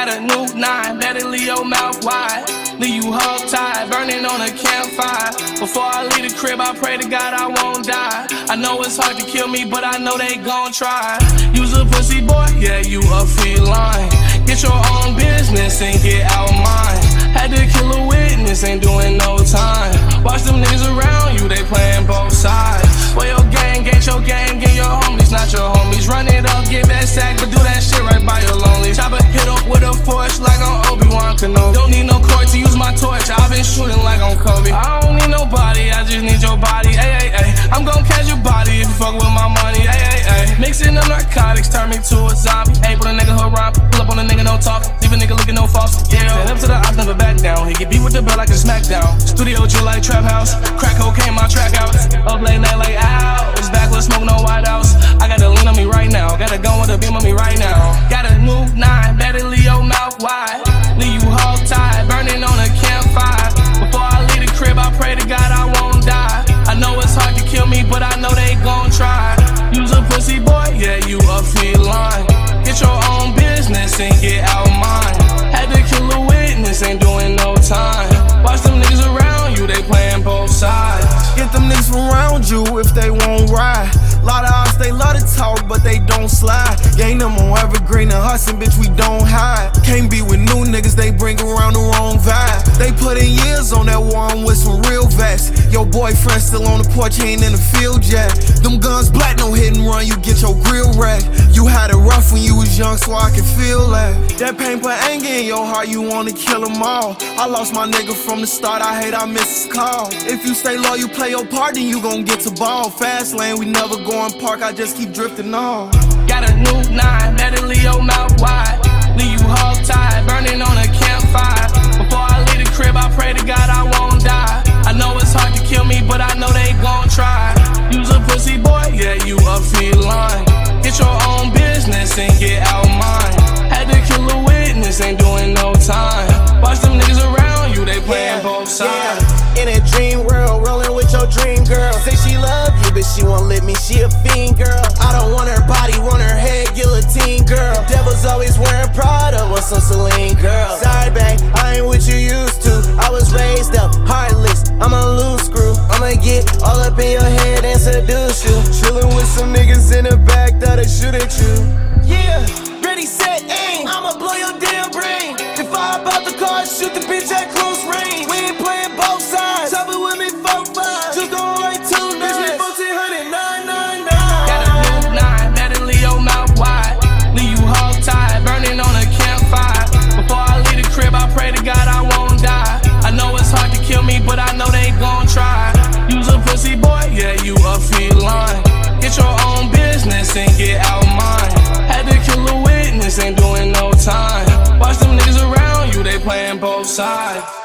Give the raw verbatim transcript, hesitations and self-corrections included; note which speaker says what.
Speaker 1: Got a new nine, better leave your mouth wide. Leave you hog tied, burning on a campfire. Before I leave the crib, I pray to God I won't die. I know it's hard to kill me, but I know they gon' try. You's a pussy boy, yeah, you a feline. Get your own business and get out mine. Had to kill a witness, ain't doing no time. Watch them niggas around you, they playing both sides. Well, your gang ain't your gang, get your homies, not your homies. Run it up, get that sack, but do that shit right by your lonely. Chopper hit up with a force like on Obi-Wan Kenobi. Don't need no court to use my torch, I've been shooting like on Kobe. I don't need nobody, I just need your body, ay, ay, ay. I'm gon' catch your body if you fuck with my money, ay, ay, ay. Mixing up narcotics, turn me to a zombie. Ayy, put a nigga hood rhyme, pull up on a nigga, no talk. Leave a nigga looking no false, yeah. Stand up to the ops, never back down. He get beat with the bell like a smackdown. Studio chill like trap house, crack cocaine, my track out. Up late night like owls, backward smoke, no white house. I got a lean on me right now, got a gun with a beam on me right now. Got a new nine, better leave your mouth wide. Leave you hog tied, burning on a campfire. Before I leave the crib, I pray to God I won't die. I know it's hard to kill me, but I know they gon' try. You's a pussy boy, yeah, you a feline. Get your own business and get out mine. Had to kill a witness, ain't doing no time. Watch them niggas around you, they playing both sides.
Speaker 2: Get them niggas around you if they won't ride. Lot of us, they love to talk, but they don't slide. Gang them on evergreen and hustling, bitch, we don't hide. Can't be with new niggas, they bring around the wrong vibe. They put in years on that one with some real vets. Your boyfriend still on the porch, he ain't in the field yet. Them guns black, no hit and run, you get your grill wrecked. You had it rough when you was young, so I can feel that. That pain put anger in your heart, you wanna kill them all. I lost my nigga from the start, I hate I miss his call. If you stay low, you play your part, then you gon' get to ball. Fast lane, we never go in park, I just keep drifting on.
Speaker 1: Got a new nine, better leave your mouth wide. Leave you hog tied, burning on a campfire. Before I leave the crib, I pray to God I won't die. I know it's hard to kill me, but I know they gon' try. You's a pussy boy, yeah, you a feline. Get your own business and get out mine. Had to kill a witness, ain't doing no time. Watch them niggas around you, they playing yeah, both sides.
Speaker 3: Yeah. In a dream world, rolling with your dream girl. Say she love you, but she won't let me, she a fiend girl. I don't want her body, want her head, guillotine girl. Devil's always wearing Prada, want some Celine girl. Sorry babe, I ain't what you used to. I was raised up, heartless, I'm a loose screw. I'ma get all up in your head and seduce you. Chillin' with some niggas in the back that'll shoot at you. Yeah, ready, set, aim, I'ma blow your damn brain. If I hop out the car, shoot the bitch at close range. We ain't playing both sides, top it with me, four five. Just go right two nine, bitch, me fourteen hundred, nine nine nine.
Speaker 1: Got a new nine, better leave your mouth wide. Leave you hog tied, burning on a campfire. Before I leave the crib, I pray to God I won't die. I know it's hard to kill me, but I know they gon' try. You's a pussy boy, yeah, you a feline. Get your own business and get out mine. Had to kill a witness, ain't doing no time. Watch them niggas around you, they playing both sides.